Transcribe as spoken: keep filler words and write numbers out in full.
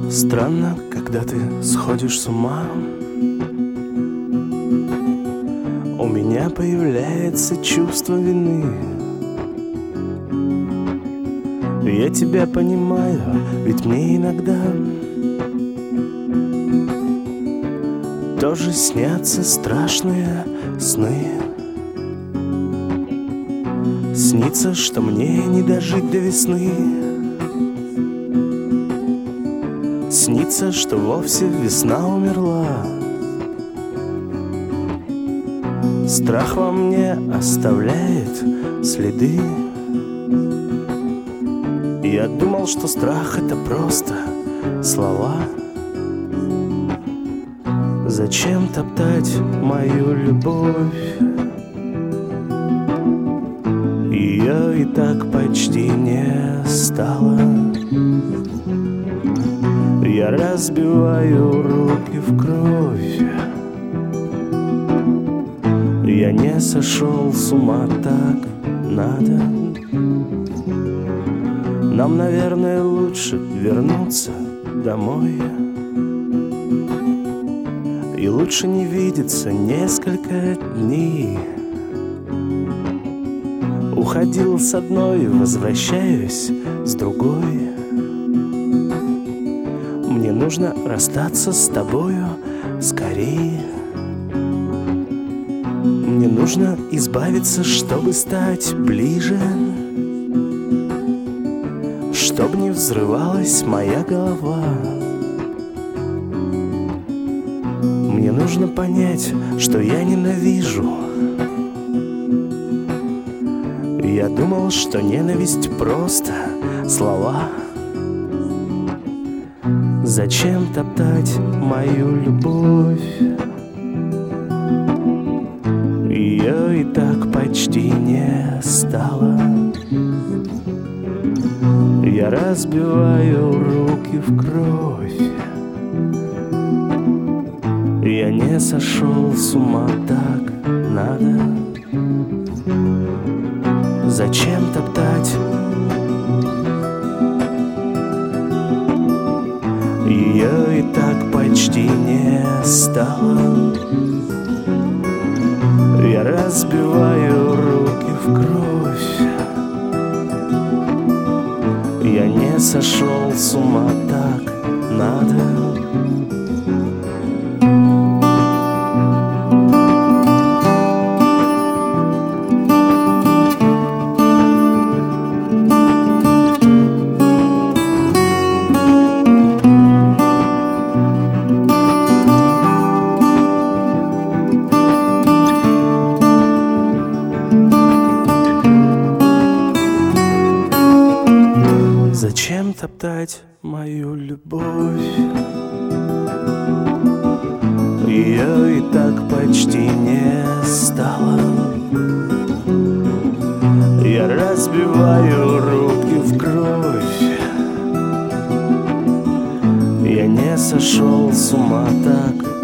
Странно, когда ты сходишь с ума. У меня появляется чувство вины. Я тебя понимаю, ведь мне иногда тоже снятся страшные сны. Снится, что мне не дожить до весны. Снится, что вовсе весна умерла. Страх во мне оставляет следы. Я думал, что страх — это просто слова. Зачем топтать мою любовь? Ее и так почти не стало. Я разбиваю руки в кровь. Я не сошел с ума, так надо. Нам, наверное, лучше вернуться домой. И лучше не видеться несколько дней. Уходил с одной, возвращаюсь с другой. Мне нужно расстаться с тобою скорее. Мне нужно избавиться, чтобы стать ближе, чтоб не взрывалась моя голова. Мне нужно понять, что я ненавижу. Я думал, что ненависть просто слова. Зачем топтать мою любовь? Ее и так почти не стало. Я разбиваю руки в кровь. Я не сошел с ума, так надо. Зачем топтать? Ее и так почти не стало. Я разбиваю руки в кровь. Я не сошел с ума, так надо. Зачем топтать мою любовь? Ее и так почти не стало. Я разбиваю руки в кровь. Я не сошел с ума, так